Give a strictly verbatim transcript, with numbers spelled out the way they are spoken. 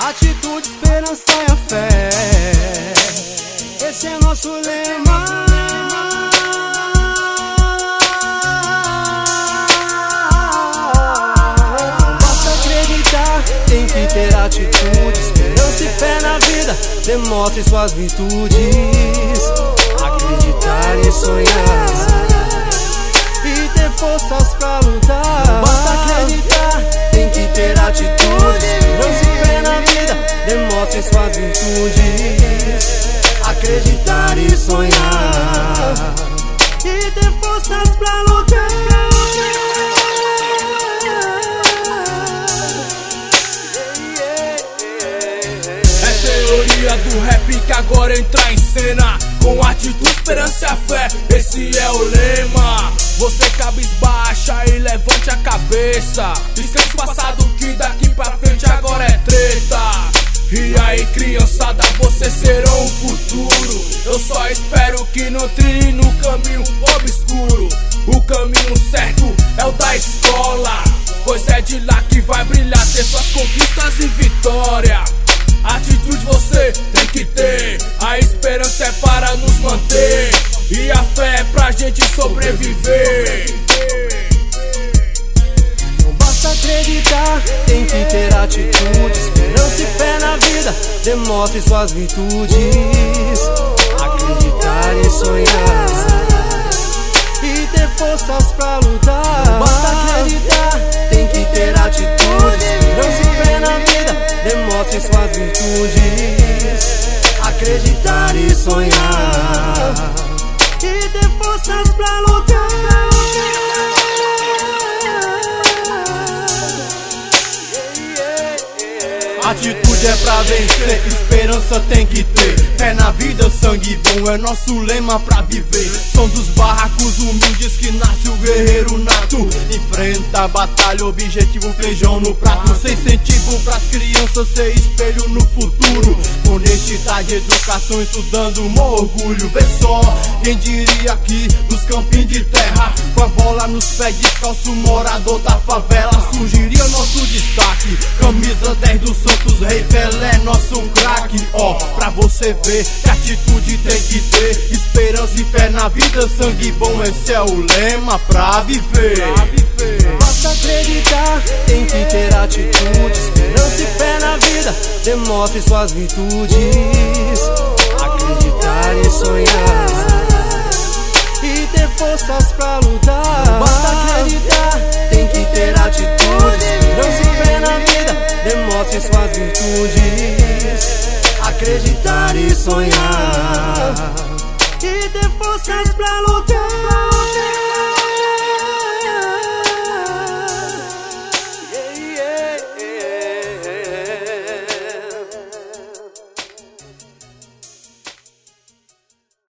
Atitude, esperança e a fé, esse é nosso lema. Não basta acreditar, tem que ter atitude, esperança e fé na vida. Demonstre suas virtudes, acreditar e sonhar, e ter forças pra lutar. Não basta acreditar, tem que ter atitude, esperança e fé na vida. Demonstre suas virtudes, acreditar e sonhar, e ter forças pra lutar. É teoria do rap que agora entra em cena, com atitude, esperança e a fé, esse é o lema. Você cabisbaixa e levante a cabeça, esquece o passado que daqui pra frente agora é treta. E aí, criançada, vocês serão o futuro. Eu só espero que não trilhe no caminho obscuro. O caminho certo é o da escola, pois é de lá que vai brilhar, ter suas conquistas e vitória. Atitude você tem que ter, a esperança é para nos manter, e a fé é pra gente sobreviver. Não basta acreditar, tem que ter atitude, esperança e fé na vida. Demonstre suas virtudes, acreditar e sonhar, e ter forças pra lutar. Não basta acreditar, tem que ter atitude, esperança e fé na vida. Demonstre suas virtudes, acreditar e sonhar, e ter forças pra lutar. Atitude é pra vencer, esperança tem que ter, fé na vida, sangue bom é nosso lema pra viver. São dos barracos humildes que nasce o guerreiro nato, enfrenta a batalha, objetivo feijão no prato. Sem incentivo pras crianças, ser espelho no futuro, honestidade, educação, estudando um orgulho. Vê só, quem diria que nos campinhos de terra, com a bola nos pés, descalço, morador da favela, surgiria nosso destaque. Camisa dez do Santos, Rei Pelé, nosso craque. Ó, pra você ver que atitude tem que ter, esperança e fé na vida, sangue bom, esse é o lema pra viver. Não basta acreditar, tem que ter atitude, esperança e fé na vida. Demonstre suas virtudes, acreditar e sonhar, e ter forças pra lutar. Não basta acreditar, tem que ter atitude, esperança e fé na vida. Demonstre suas virtudes, acreditar e sonhar, e ter forças pra lutar.